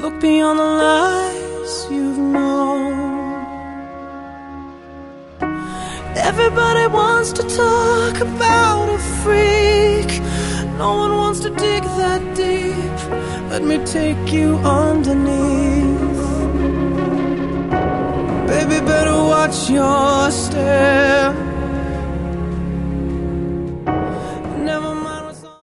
Look beyond the lies you've known. Everybody wants to talk about a freak. No one wants to dig that deep. Let me take you underneath. Baby, better watch your step.